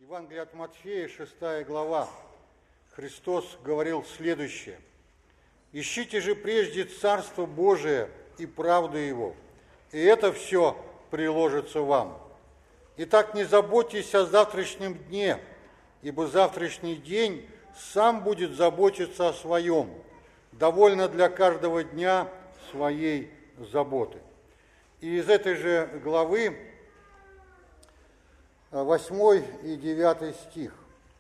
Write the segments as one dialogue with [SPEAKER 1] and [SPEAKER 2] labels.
[SPEAKER 1] Евангелие от Матфея, 6 глава. Христос говорил следующее. «Ищите же прежде Царство Божие и правду Его, и это все приложится вам. Итак, не заботьтесь о завтрашнем дне, ибо завтрашний день сам будет заботиться о своем. Довольно для каждого дня своей заботы». И из этой же главы 8 и 9 стих.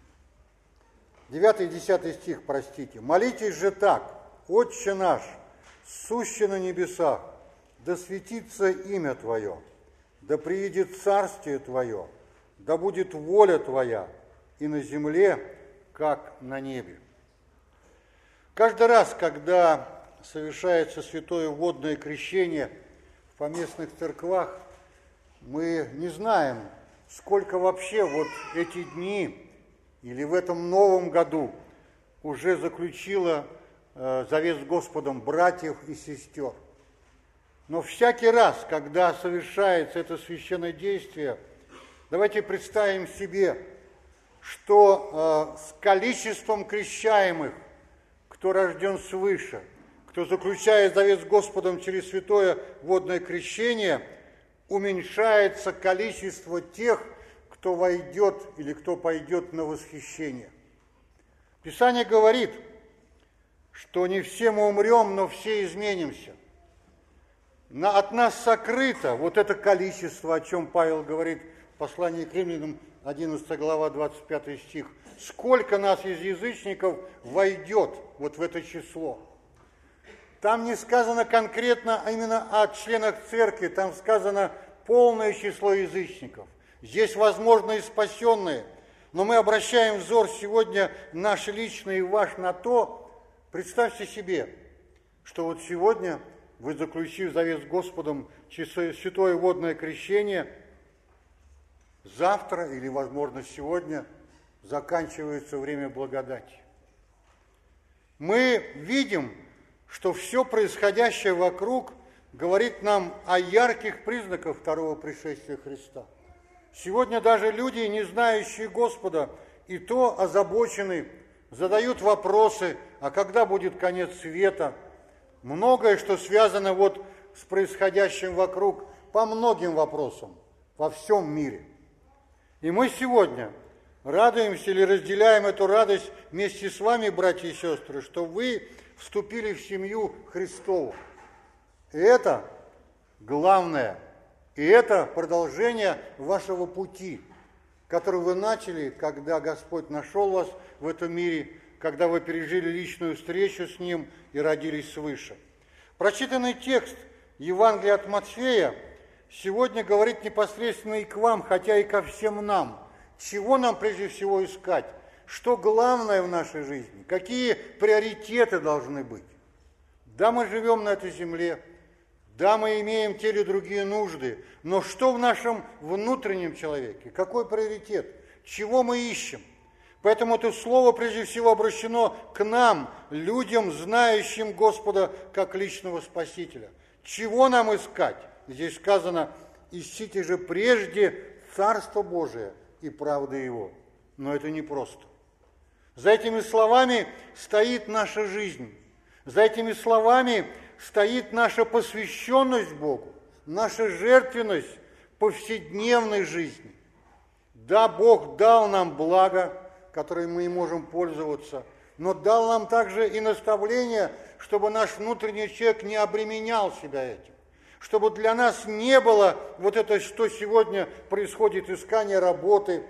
[SPEAKER 1] 9 и 10 стих, простите. «Молитесь же так: Отче наш, сущий на небесах, да светится имя Твое, да приидет царствие Твое, да будет воля Твоя и на земле, как на небе». Каждый раз, когда совершается святое водное крещение в поместных церквах, мы не знаем, сколько вообще вот эти дни или в этом новом году уже заключило завет с Господом братьев и сестер. Но всякий раз, когда совершается это священное действие, давайте представим себе, что с количеством крещаемых, кто рожден свыше, кто заключает завет с Господом через святое водное крещение, уменьшается количество тех, кто войдет или кто пойдет на восхищение. Писание говорит, что не все мы умрем, но все изменимся. От нас сокрыто вот это количество, о чем Павел говорит в послании к Римлянам, 11 глава, 25 стих. Сколько нас из язычников войдет вот в это число? Там не сказано конкретно именно о членах церкви, там сказано полное число язычников. Здесь, возможно, и спасенные, но мы обращаем взор сегодня наш личный и ваш на то, представьте себе, что вот сегодня вы, заключив завет с Господом через святое водное крещение, завтра или, возможно, сегодня заканчивается время благодати. Мы видим, что все происходящее вокруг говорит нам о ярких признаках второго пришествия Христа. Сегодня даже люди, не знающие Господа, и то озабочены, задают вопросы, а когда будет конец света. Многое, что связано вот с происходящим вокруг, по многим вопросам во всем мире. И мы сегодня радуемся или разделяем эту радость вместе с вами, братья и сестры, что вы вступили в семью Христову. И это главное, и это продолжение вашего пути, который вы начали, когда Господь нашел вас в этом мире, когда вы пережили личную встречу с Ним и родились свыше. Прочитанный текст Евангелия от Матфея сегодня говорит непосредственно и к вам, хотя и ко всем нам. Чего нам прежде всего искать? Что главное в нашей жизни? Какие приоритеты должны быть? Да, мы живем на этой земле, да, мы имеем те или другие нужды, но что в нашем внутреннем человеке? Какой приоритет? Чего мы ищем? Поэтому это слово прежде всего обращено к нам, людям, знающим Господа как личного Спасителя. Чего нам искать? Здесь сказано, ищите же прежде Царство Божие и правды Его. Но это непросто. За этими словами стоит наша жизнь. За этими словами стоит наша посвященность Богу, наша жертвенность повседневной жизни. Да, Бог дал нам благо, которым мы и можем пользоваться, но дал нам также и наставление, чтобы наш внутренний человек не обременял себя этим, чтобы для нас не было вот это, что сегодня происходит, искание работы,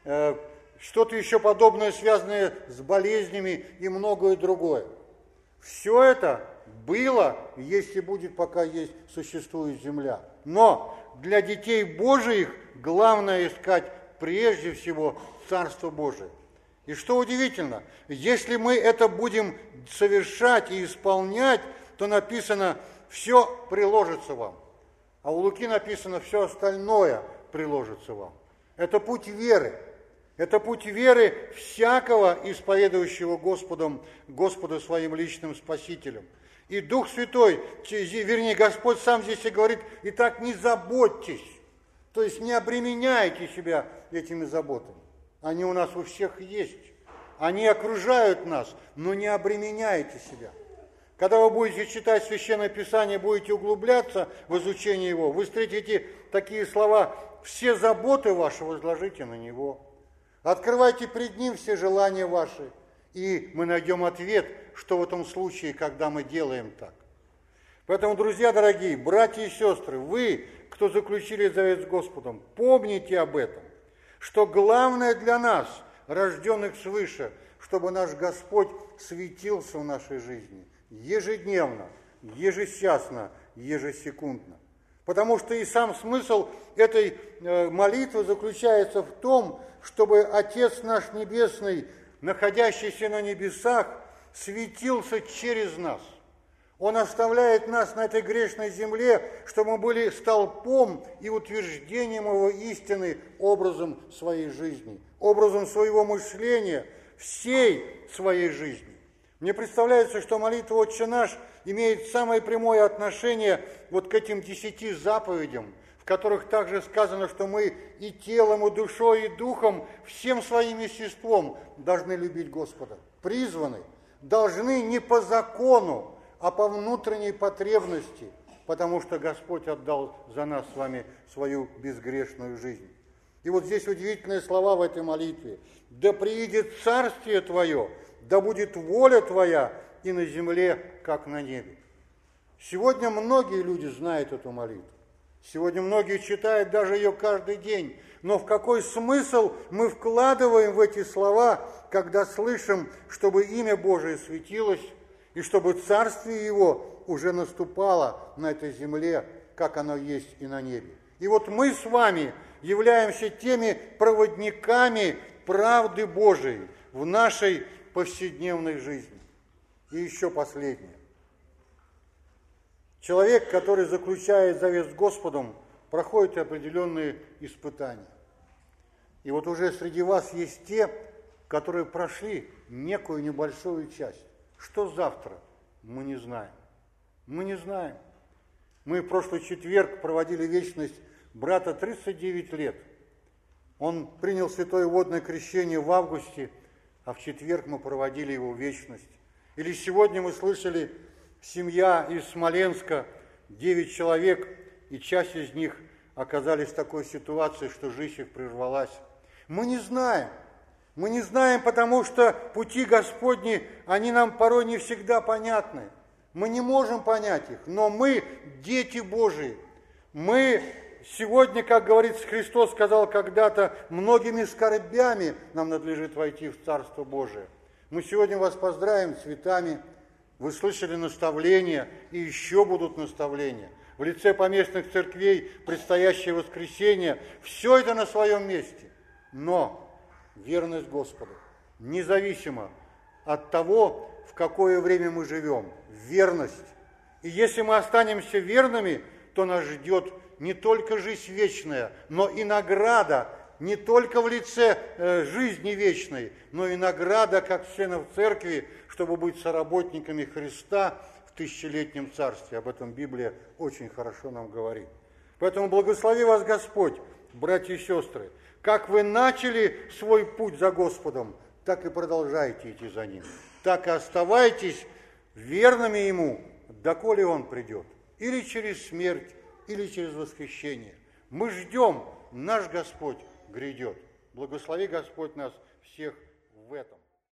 [SPEAKER 1] что-то еще подобное, связанное с болезнями и многое другое. Все это было, есть и будет, пока есть, существует земля. Но для детей Божиих главное искать прежде всего Царство Божие. И что удивительно, если мы это будем совершать и исполнять, то написано, все приложится вам. А у Луки написано, все остальное приложится вам. Это путь веры. Это путь веры всякого, исповедующего Господа своим личным Спасителем. И Дух Святой, вернее, Господь сам здесь и говорит, итак, не заботьтесь, то есть не обременяйте себя этими заботами. они у нас у всех есть. Они окружают нас, но не обременяйте себя. Когда вы будете читать Священное Писание, будете углубляться в изучение его, вы встретите такие слова: «Все заботы ваши возложите на Него». Открывайте пред Ним все желания ваши, и мы найдем ответ, что в этом случае, когда мы делаем так. Поэтому, друзья дорогие, братья и сестры, вы, кто заключили завет с Господом, помните об этом, что главное для нас, рожденных свыше, чтобы наш Господь светился в нашей жизни ежедневно, ежечасно, ежесекундно. Потому что и сам смысл этой молитвы заключается в том, чтобы Отец наш Небесный, находящийся на небесах, светился через нас. Он оставляет нас на этой грешной земле, чтобы мы были столпом и утверждением Его истины образом своей жизни, образом своего мышления, всей своей жизни. Мне представляется, что молитва «Отче наш» имеет самое прямое отношение вот к этим 10 заповедям, в которых также сказано, что мы и телом, и душой, и духом, всем своим естеством должны любить Господа. Призваны, должны не по закону, а по внутренней потребности, потому что Господь отдал за нас с вами свою безгрешную жизнь. И вот здесь удивительные слова в этой молитве. «Да приидет царствие Твое, да будет воля Твоя и на земле, как на небе». Сегодня многие люди знают эту молитву. Сегодня многие читают даже ее каждый день. Но в какой смысл мы вкладываем в эти слова, когда слышим, чтобы имя Божие светилось, и чтобы Царствие Его уже наступало на этой земле, как оно есть и на небе. И вот мы с вами являемся теми проводниками правды Божией в нашей повседневной жизни. И еще последнее. Человек, который заключает завет с Господом, проходит определенные испытания. И вот уже среди вас есть те, которые прошли некую небольшую часть. Что завтра? Мы не знаем. Мы не знаем. Мы в прошлый четверг проводили вечность брата 39 лет. Он принял святое водное крещение в августе, а в четверг мы проводили его вечность. Или сегодня мы слышали, семья из Смоленска, 9 человек, и часть из них оказались в такой ситуации, что жизнь их прервалась. Мы не знаем. Мы не знаем, потому что пути Господни, они нам порой не всегда понятны. Мы не можем понять их, но мы дети Божии. Мы сегодня, как говорится, Христос сказал когда-то, многими скорбями нам надлежит войти в Царство Божие. Мы сегодня вас поздравим с цветами. Вы слышали наставления, и еще будут наставления. В лице поместных церквей предстоящее воскресенье. Все это на своем месте. Но верность Господу, независимо от того, в какое время мы живем, верность. И если мы останемся верными, то нас ждет не только жизнь вечная, но и награда, не только в лице жизни вечной, но и награда как членов церкви, чтобы быть соработниками Христа в тысячелетнем царстве. Об этом Библия очень хорошо нам говорит. Поэтому благослови вас Господь, братья и сестры. Как вы начали свой путь за Господом, так и продолжайте идти за Ним. Так и оставайтесь верными Ему, доколе Он придет. Или через смерть, или через восхищение. Мы ждем, наш Господь грядет. Благослови Господь нас всех в этом.